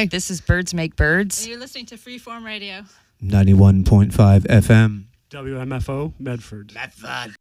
Hi, this is Birds Make Birds. And you're listening to Freeform Radio. 91.5 FM. WMFO, Medford. Medford.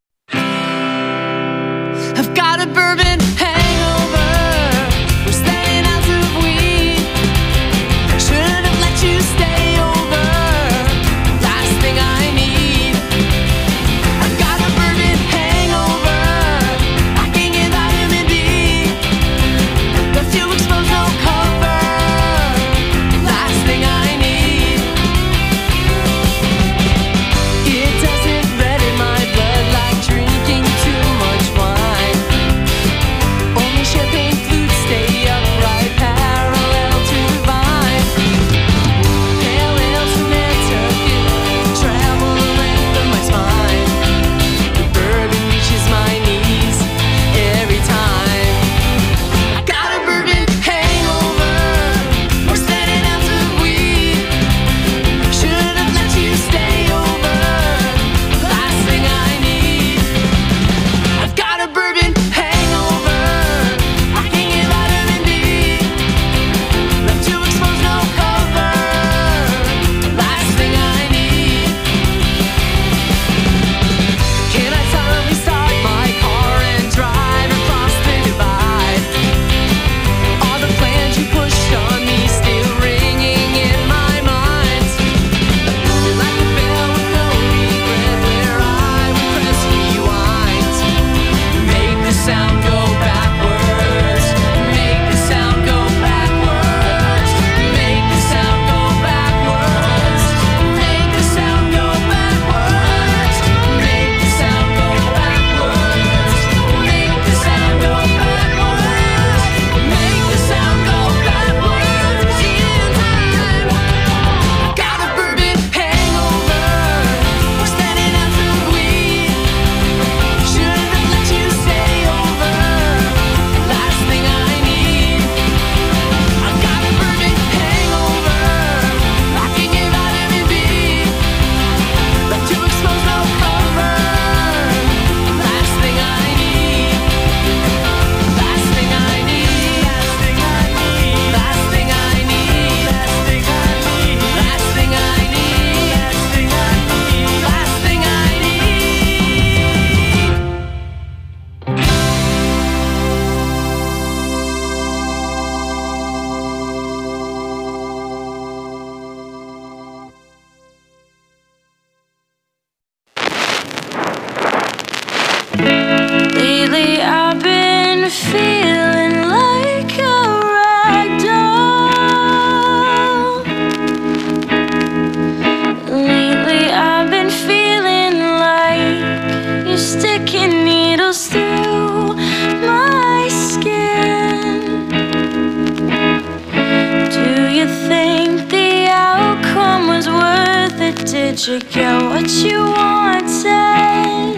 I've got a bourbon hangover. We're staying out of weed. Should have let you stay over. Last thing I need. I've got a bourbon hangover. I can't get vitamin D. Left you exposed, no cover. Last thing I need. It doesn't redden my blood like drinking too much wine. Only champagne flutes stay upright, parallel to the vine. Pale ales from Nantucket travel the length of my spine. The bourbon reaches my knees every time. I got a bourbon hangover. We're standing out of weed. Should have let you stay over. Last thing I need. I've got a bourbon hangover. I can't get vitamin D. Left to expose, no cover. Last thing I need. Can I finally start my car and drive across the divide? All the plans you pushed on me still ringing in my mind. You're like a bell with no regret where I would press rewind. Make the sound go backwards. Make the sound go backwards. Make the sound go backwards. Make the sound go backwards. Make the sound go backwards. Make the sound go backwards. Make the sound go backwards in time. Got a bourbon hangover. We're standing out of weed. Should have let you stay over. Last thing I need. I've got a bourbon hangover. I can get vitamin B. Left to expose, no cover. Last thing I need. Last thing I need. Last thing I need. Last thing I need. Last thing I Lately I've been feeling like a rag doll. Lately I've been feeling like you're sticking needles through my skin. Do you think the outcome was worth it? Did you get what you wanted?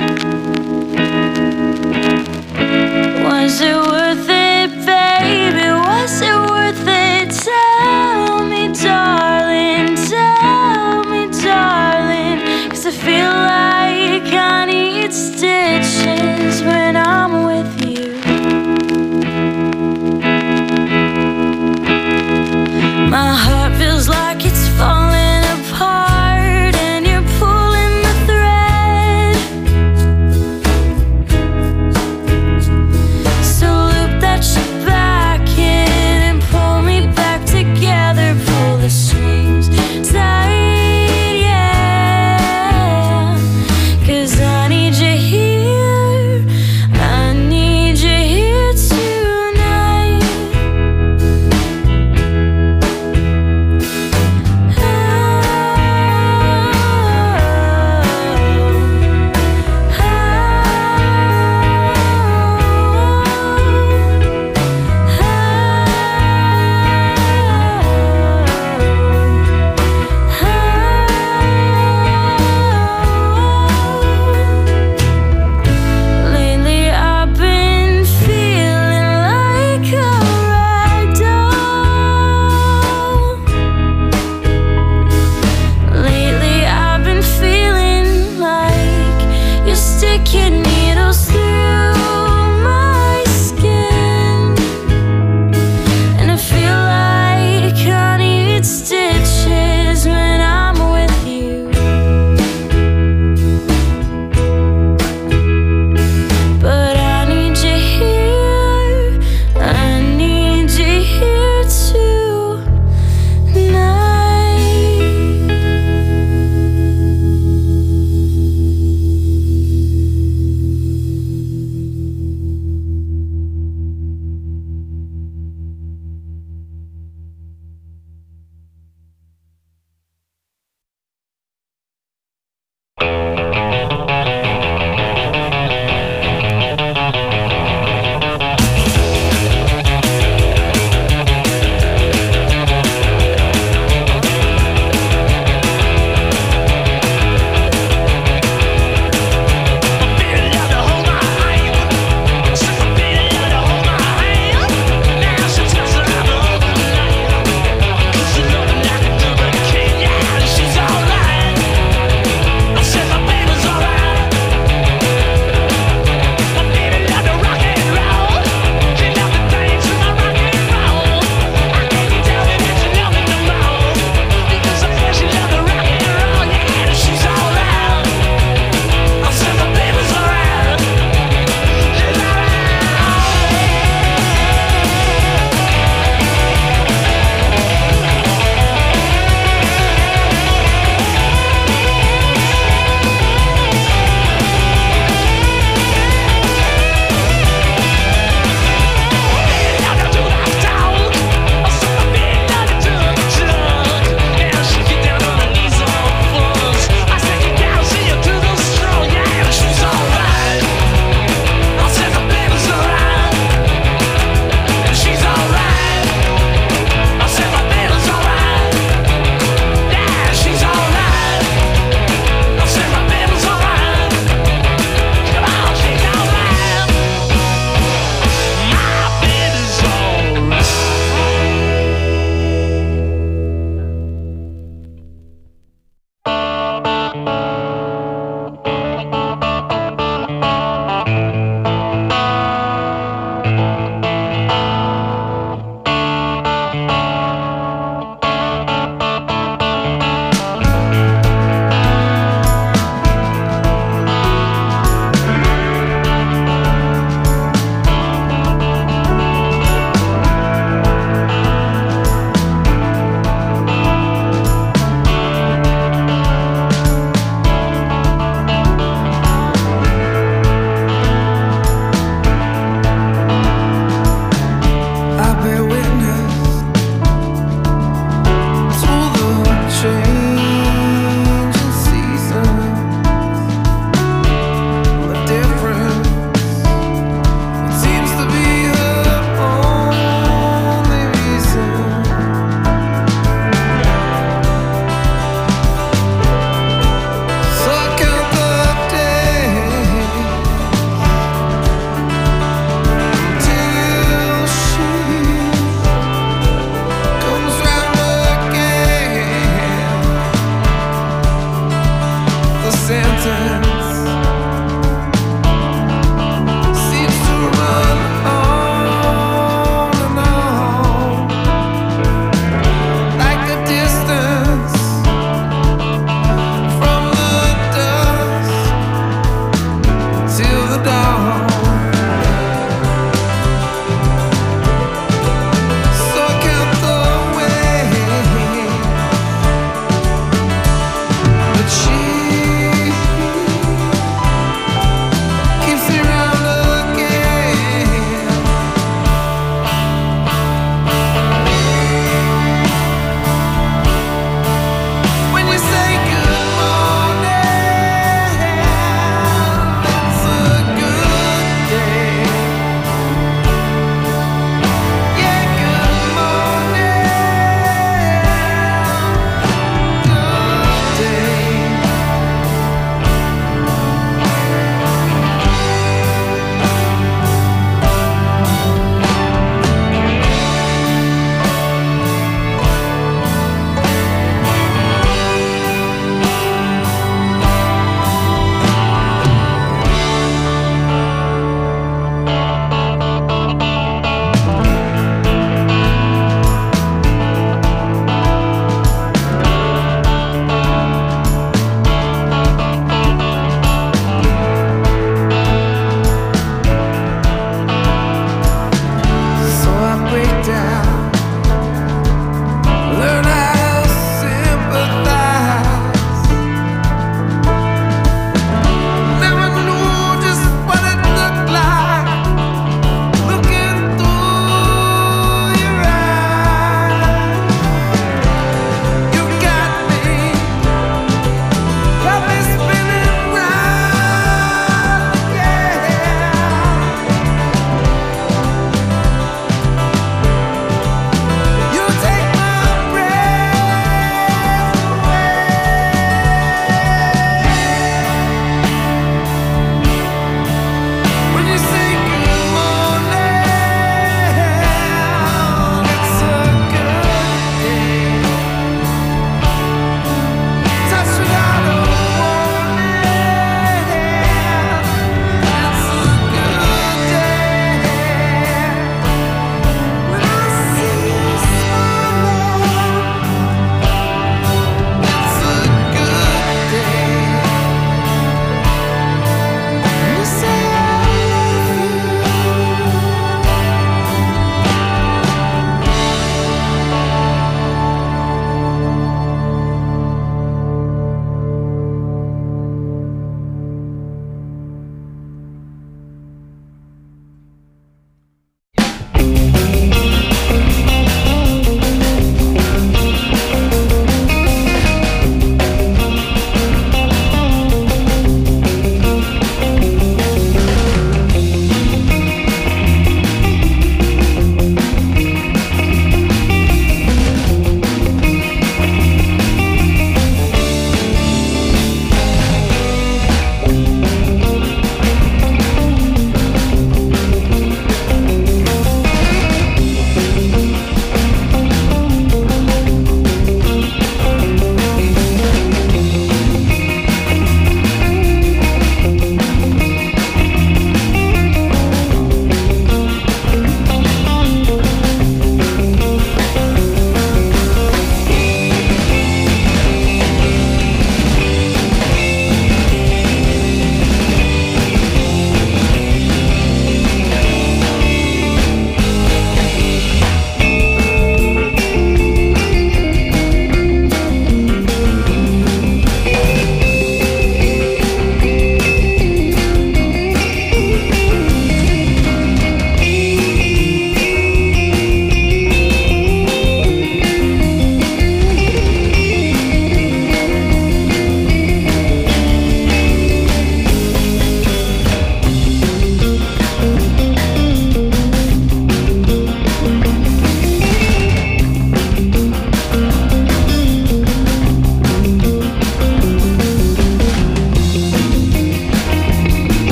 Was it worth it, baby? Was it worth it? Tell me, darling, 'cause I feel like I need stitches when I'm with you. My heart feels like it's falling apart, and you're pulling the thread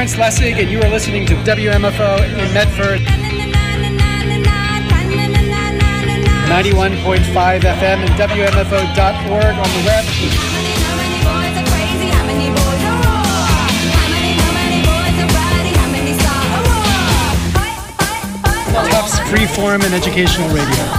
Lawrence Lessig, and you are listening to WMFO in Medford. 91.5 FM and WMFO.org on the web. Tufts Freeform and Educational Radio.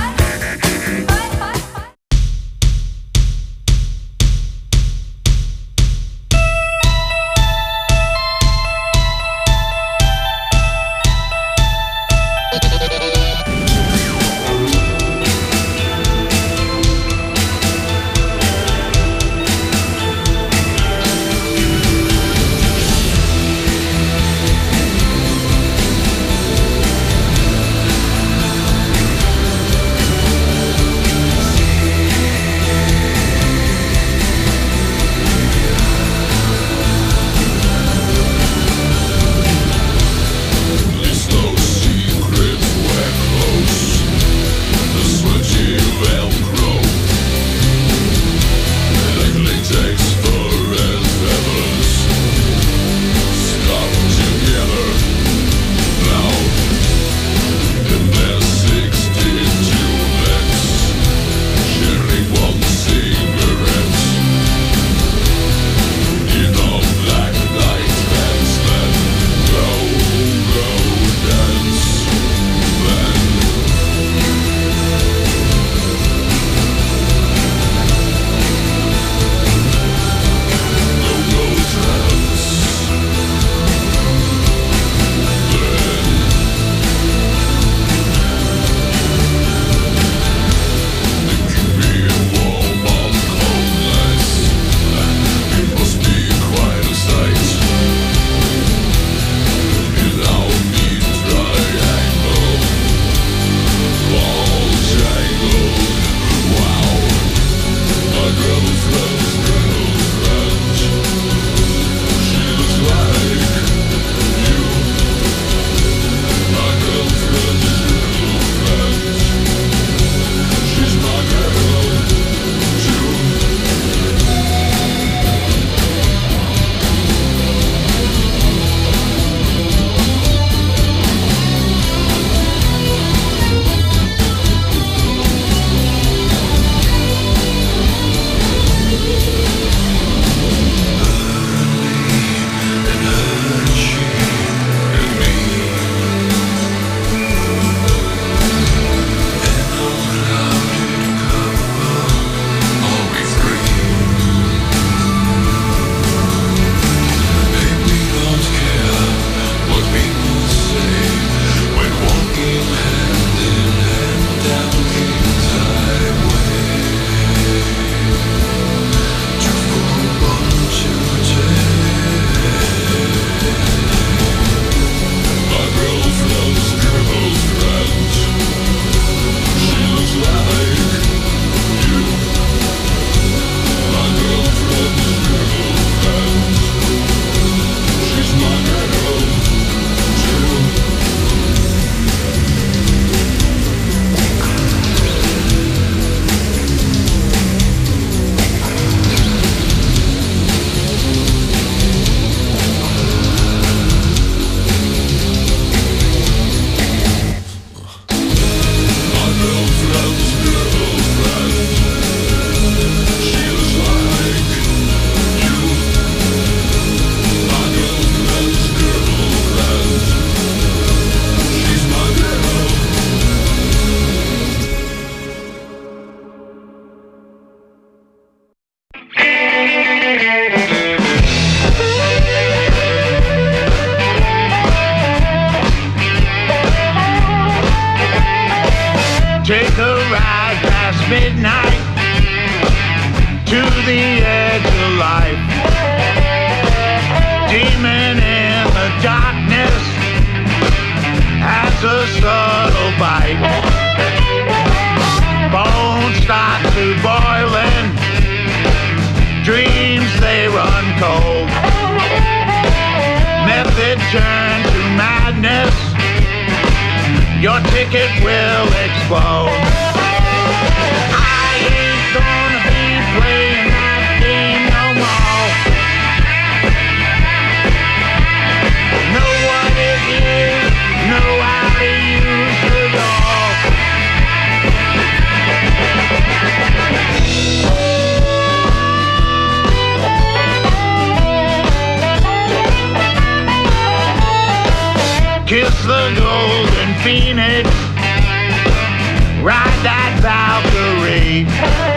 Take a ride past midnight to the edge of life. Demon in the darkness has a subtle bite. Bones start to boiling, dreams they run cold. Method turn to madness, your ticket will explode. I ain't gonna be playing that game no more. image. Ride that Valkyrie.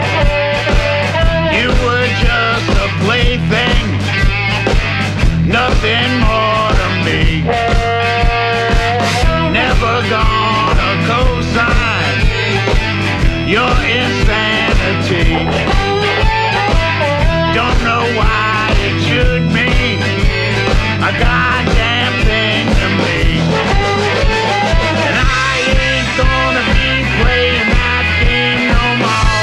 You were just a plaything, nothing more to me. Never gonna co-sign your insanity. Don't know why it should mean a goddamn thing to me. And I ain't gonna be playing that game no more.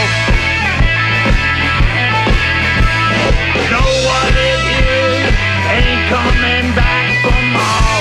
Know what it is, ain't coming back for more.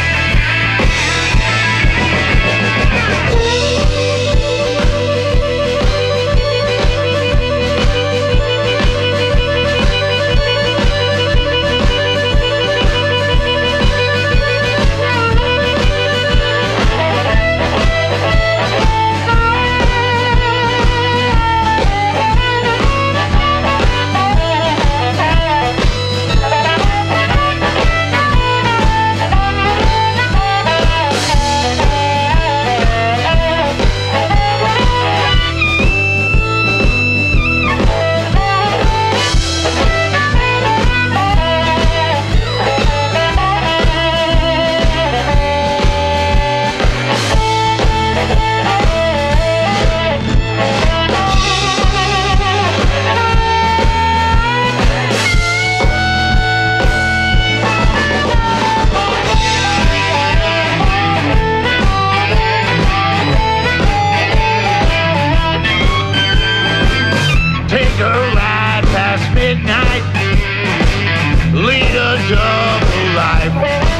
Take a ride past midnight, lead a double life.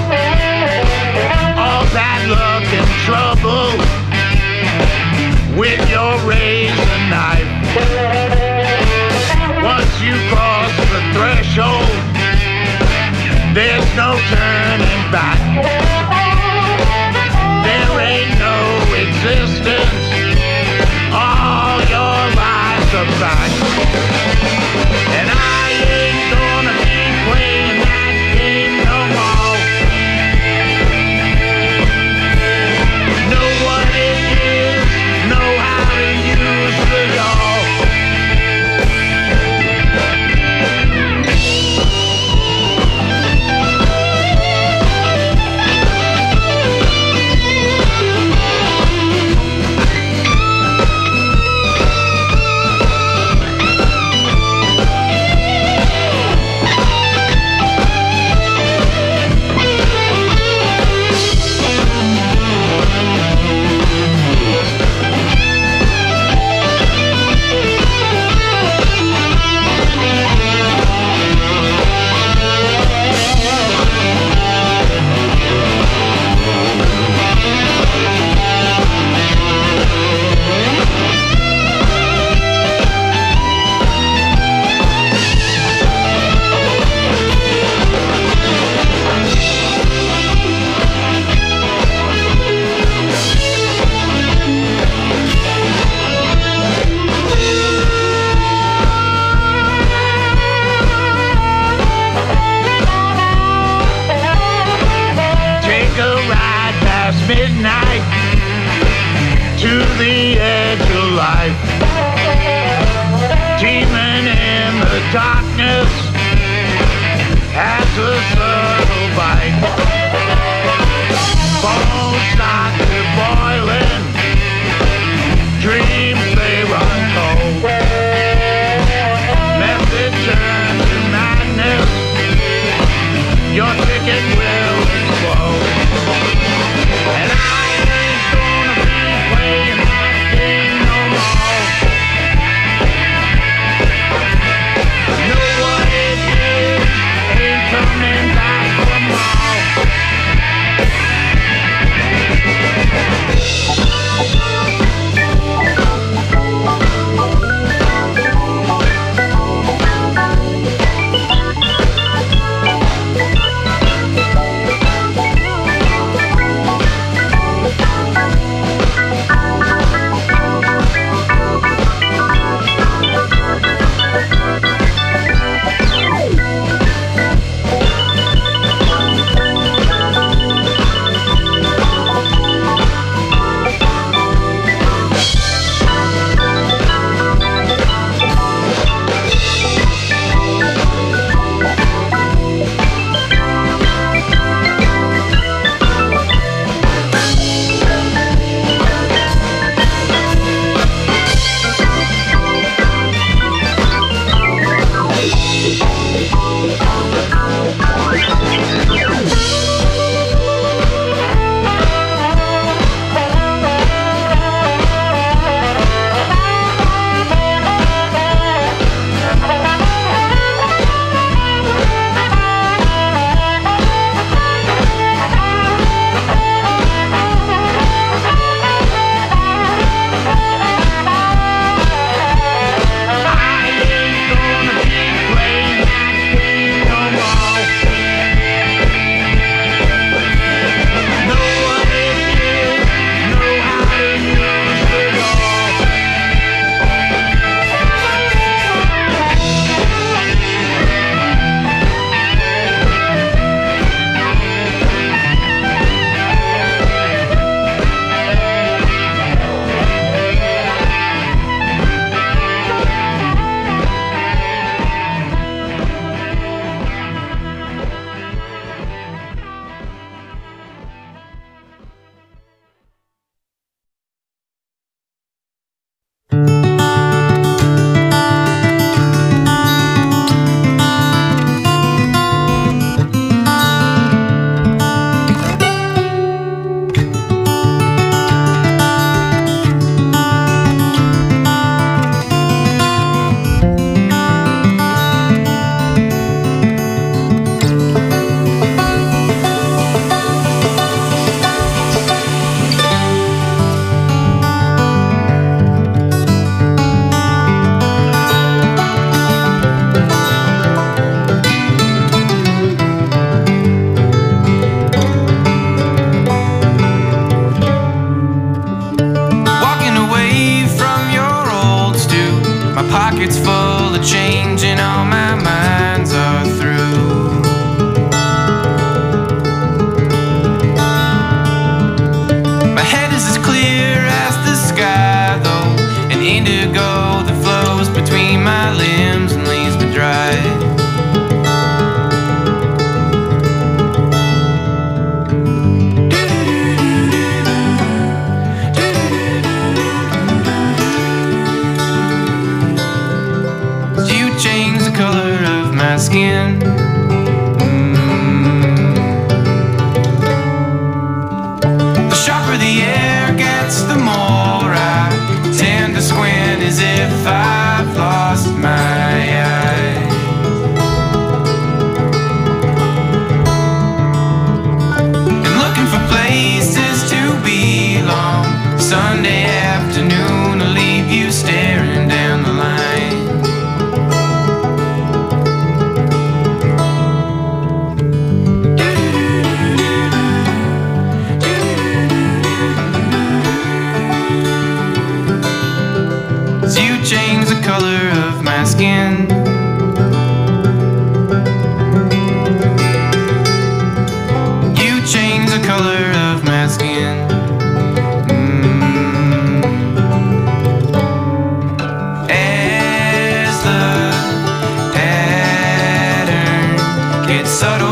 All bad luck and trouble with your razor knife. Once you cross the threshold, there's no turning back. There ain't no existence, all your lies are back. And I ain't gonna be playing that game no more. Know what it is, know how to use it all. Midnight to the edge of life, teeming in the darkness as a subtle bite. Bones start to boiling, dreams they run cold. Method turns to madness, your ticket will explode. And I ain't gonna be playing that game no more. Know what it is, ain't coming back for more. cycle of change and all my minds are through. My head is as clear as the sky though, an indigo that flows between my limbs and leaves me dry. Change the color of my skin. The sharper the air gets, the more I tend to squint as if I've lost my eye. And looking for places to belong. Sunday afternoon will leave you staring down the line. Change the color of my skin. You change the color of my skin. As the pattern gets subtle,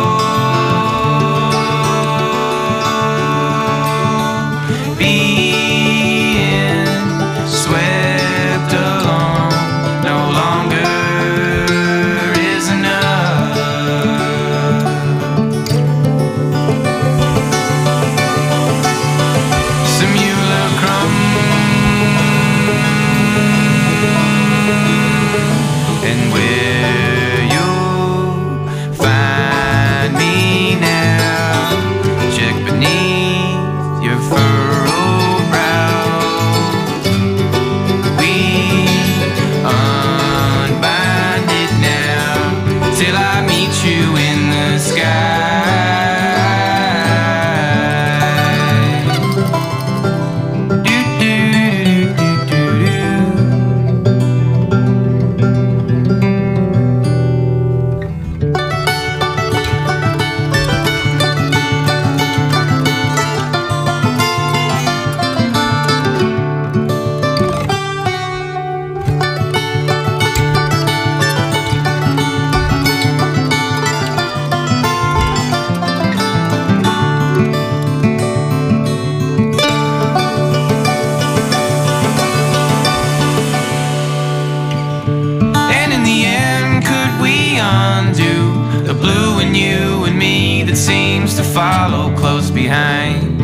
to follow close behind.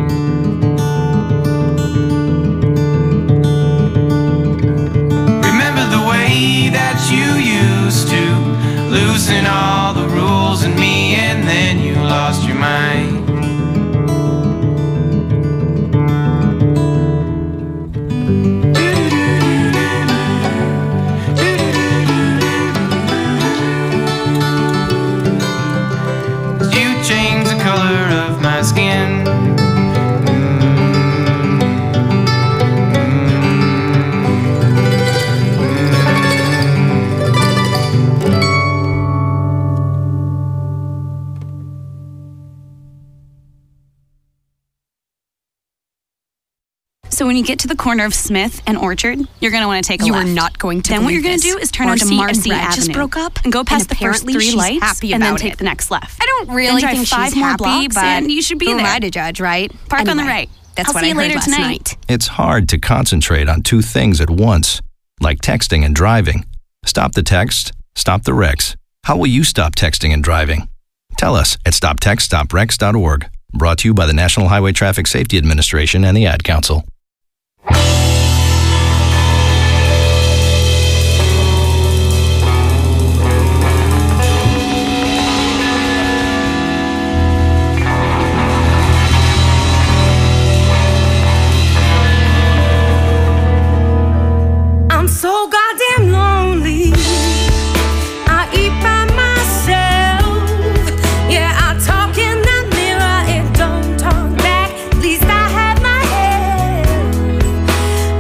Remember the way that you used to loosen all the rules in me, and then you lost your mind. Change the color of my skin. So when you get to the corner of Smith and Orchard, you're going to want to take a left. You are not going to. Then what you're going to do is turn onto Marcy Avenue. Just broke up and go past the first 3 lights, happy and then about take the next left. I don't really then think drive 5 she's more happy, blocks, but and you should be who there. am I to judge, right? Park on the right. That's I'll what see I you heard later last tonight. night. It's hard to concentrate on 2 things at once, like texting and driving. Stop the text, stop the wrecks. How will you stop texting and driving? Tell us at stoptextstopwrecks.org. Brought to you by the National Highway Traffic Safety Administration and the Ad Council. I'm so goddamn lonely. I eat by myself. Yeah, I talk in the mirror. It don't talk back. At least I have my head.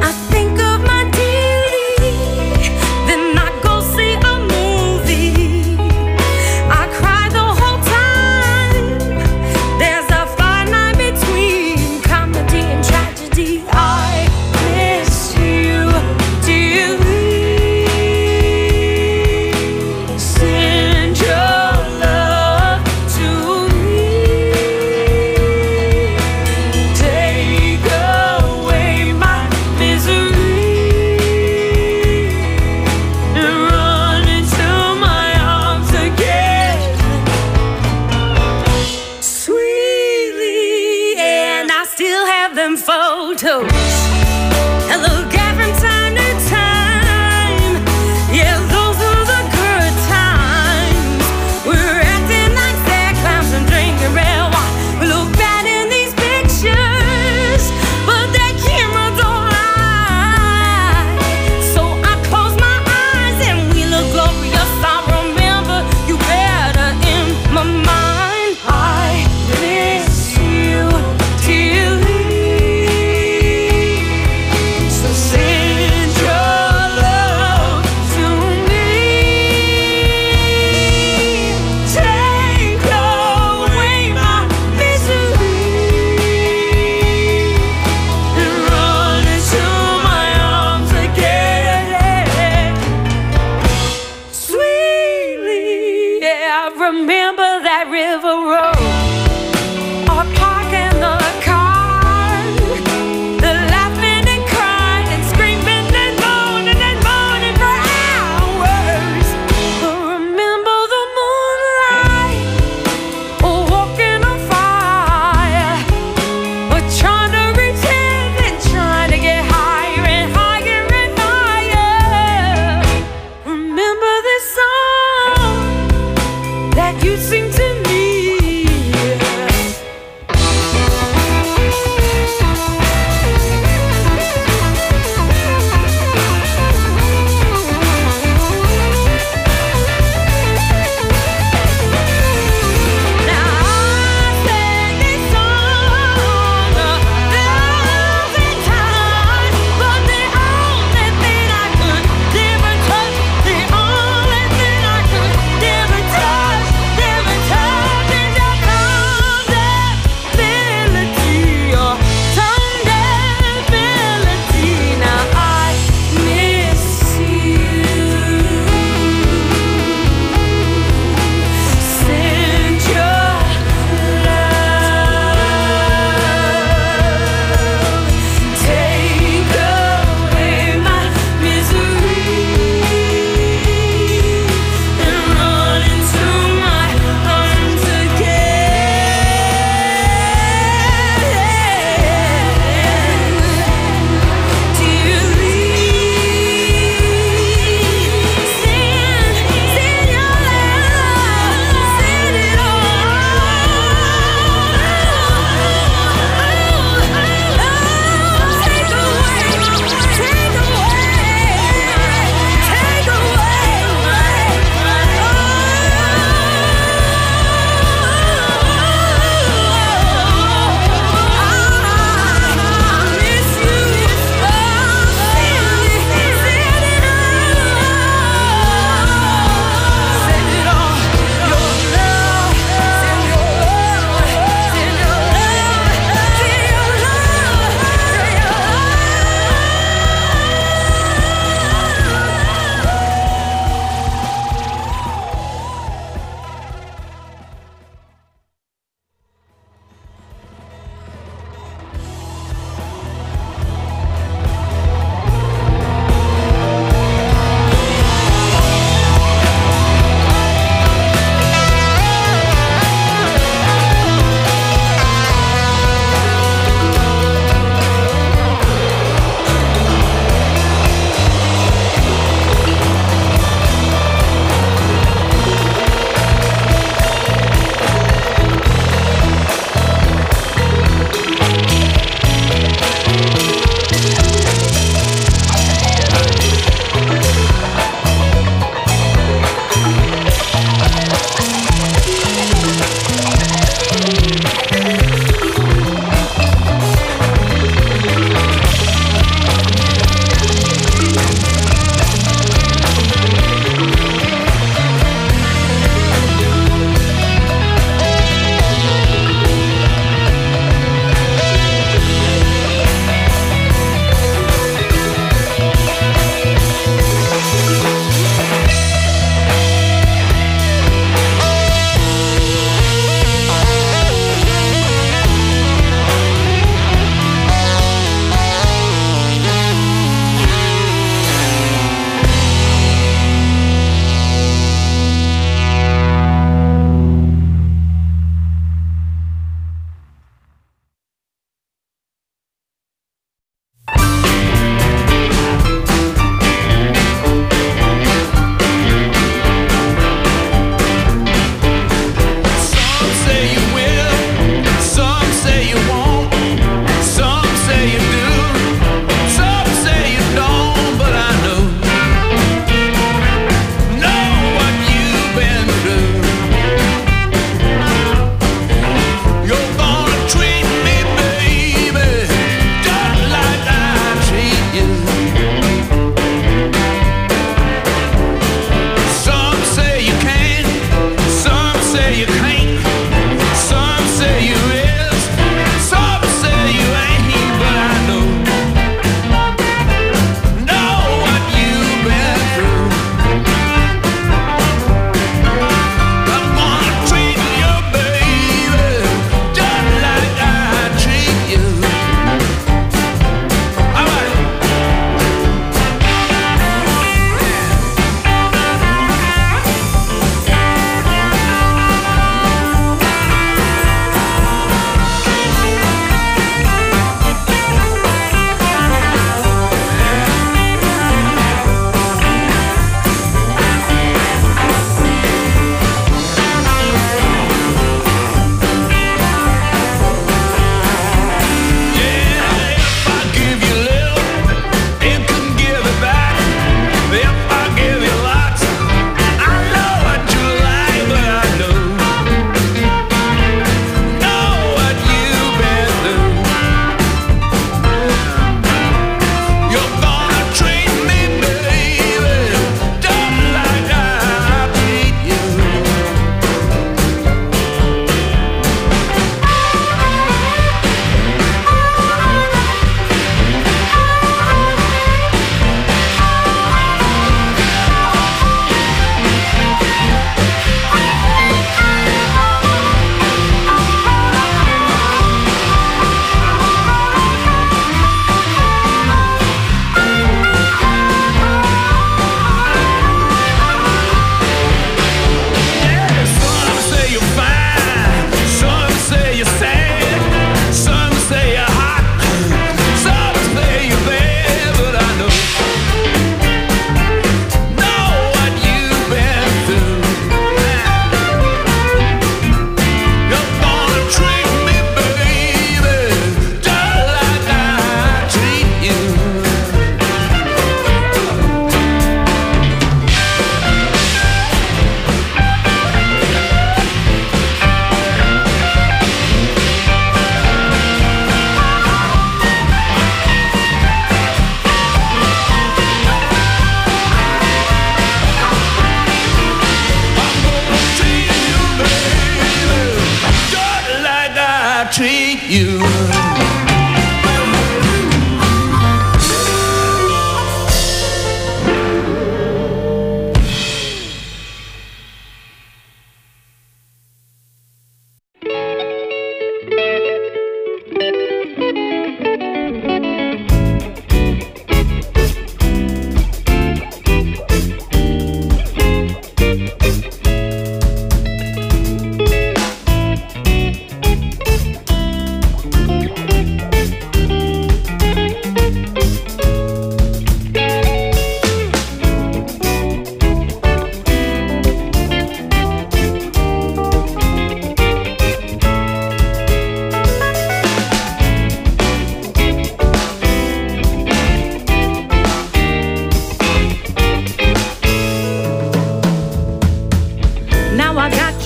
river road, or parking the car, the laughing and crying and screaming and moaning for hours. But remember the moonlight, walking on fire, but trying to reach in and trying to get higher and higher and higher. Remember this song that you sing to me.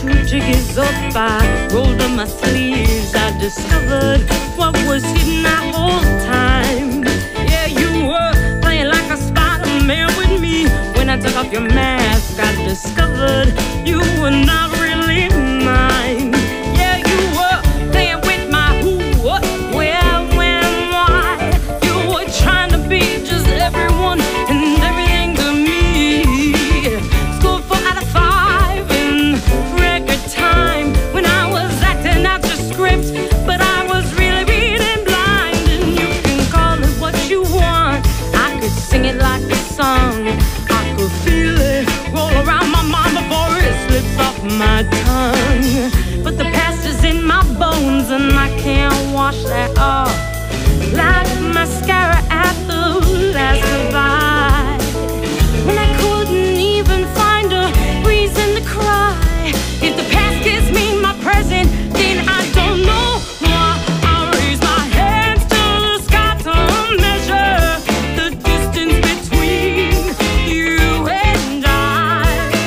2 jiggies up, I rolled up my sleeves. I discovered what was hidden that whole time. Yeah, you were playing like a Spider-Man with me. When I took off your mask, I discovered you were not really mine. Yeah, you were playing with my who, what, where, when, why. You were trying to be just everyone and everything to me. Scored 4 out of 5 in record time. When I was acting out your script, but I was really reading blind. And you can call it what you want. I could sing it like a song. I could feel it roll around my mind before it slips off my tongue. But the past is in my bones and I can't wash that off. Like mascara at the last goodbye. When I couldn't even find a reason to cry. If the past gives me my present, then I don't know why. I raise my hands to the sky to measure the distance between you and I.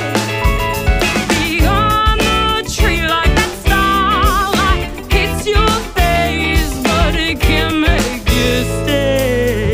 Beyond the tree like that starlight hits your face, but it can't make you stay.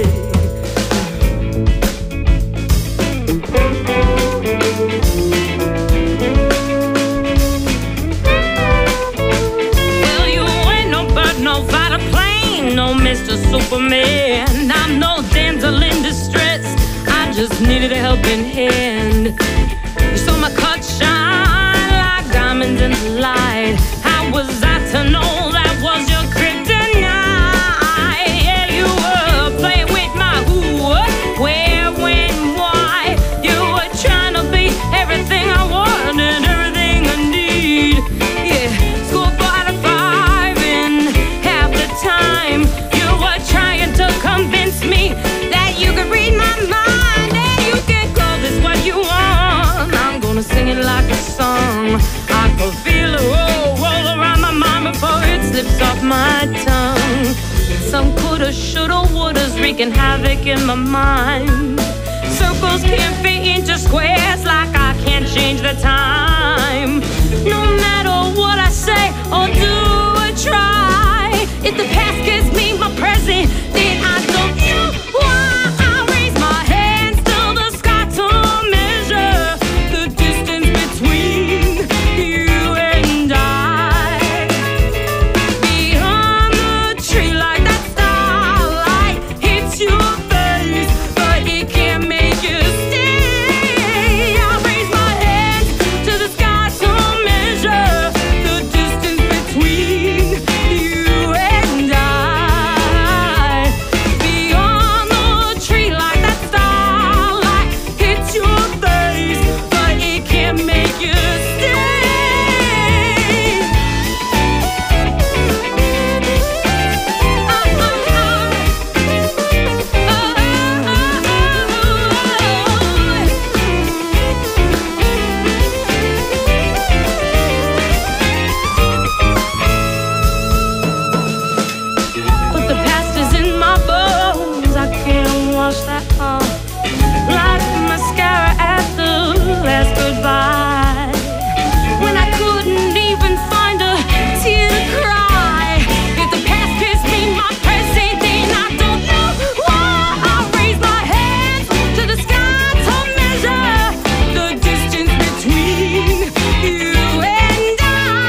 Well, you ain't no bird, no fighter plane, no Mr. Superman. I'm no damsel in distress, I just needed a helping hand. You saw my cut shine like diamonds in the light. How was I to know that was your kryptonite? Yeah, you were playing with my who, what, where, when, why. You were trying to be everything I want and everything I need. Yeah, scored 4 out of 5 in half the time. You were trying to convince me that you could read my mind. And you can call this what you want. I'm gonna sing it like a song. I could feel it roll around my mind before it slips off my tongue. Some coulda, shoulda, wouldas wreaking havoc in my mind. Circles can't fit into squares like I can't change the time. No matter what I say or do or try, if the past gives me my present, then I don't know why. I raise my hands to the sky to measure the distance between you and I. Beyond the tree like that starlight hits your face, but it can't make you stay. I raise my hands to the sky to measure the distance between you and I. Beyond the tree like that starlight hits your face, but it can't make you stay. But the past is in my bones, I can't wash that off. Like mascara at the last goodbye. When I couldn't even find a tear to cry. If the past gives me my present, then I don't know why. I raise my hands to the sky to measure the distance between you and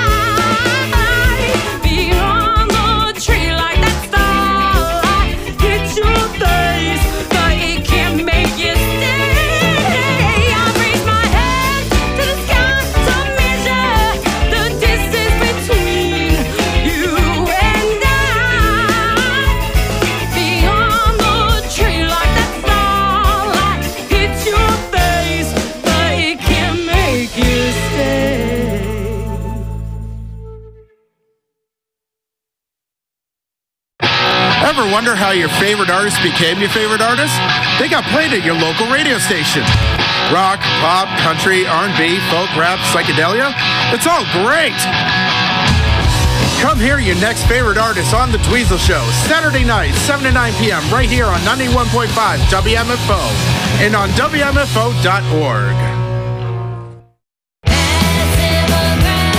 I. Beyond the tree like that starlight hits your face, but it can't make you stay. I raise my hands to the sky to measure the distance between you and I. Beyond the tree like that starlight hits your face, but it can't make you stay. Ever wonder how your favorite artist became your favorite artist? They got played at your local radio station. Rock, pop, country, R&B, folk, rap, psychedelia. It's all great. Come hear your next favorite artist on The Dweezil Show, Saturday night, 7 to 9 p.m. right here on 91.5 WMFO and on WMFO.org. As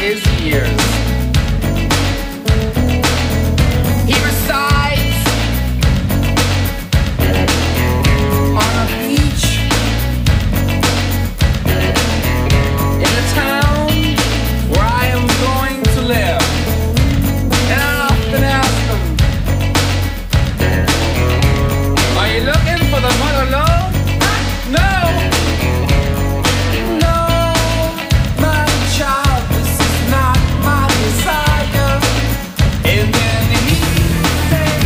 his years. He resides on a beach in the town where I am going to live. And I often ask him, are you looking for the mother lode? No! No, my child, this is not my desire. And then he said,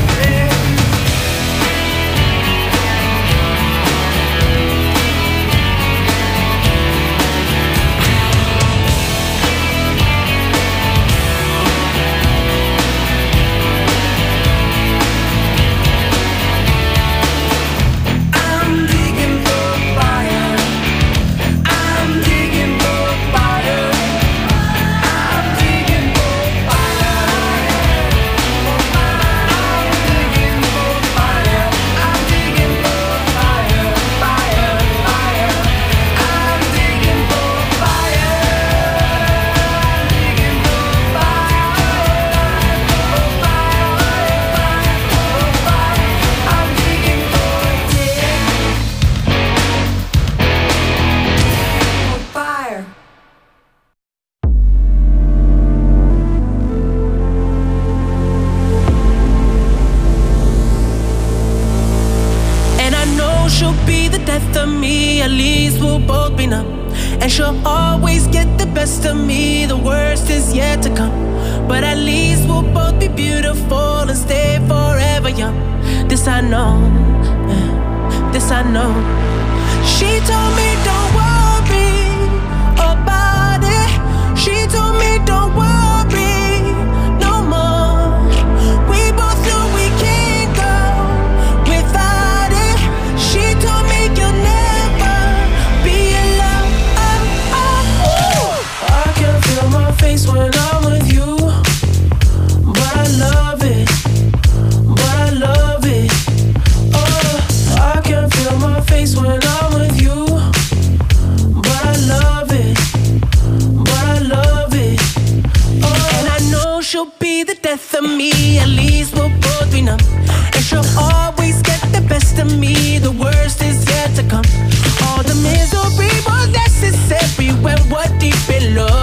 I'm digging for fire. I'm digging for fire. I'm digging for fire. I'm digging for fire. I'm digging for fire. Fire, fire. I'm digging for fire. Digging for I'm digging for fire. And I know she'll be the death of me, at least we'll both be numb. And she'll always get the best of me, the worst is yet to come. But at least we'll both be beautiful and stay forever young. This I know, this I know. She told me don't worry about it. She told me don't worry no more. We both know we can't go without it. She told me you'll never be alone. I can feel my face when I'm with you, but I love it, but I love it. Oh, I can feel my face when I'm with you, but I love it, but I love it. Oh, and I know she'll be the death of me, at least we'll both be numb. And she'll always get the best of me, the worst is yet to come. All the misery was necessary when we're deep in love.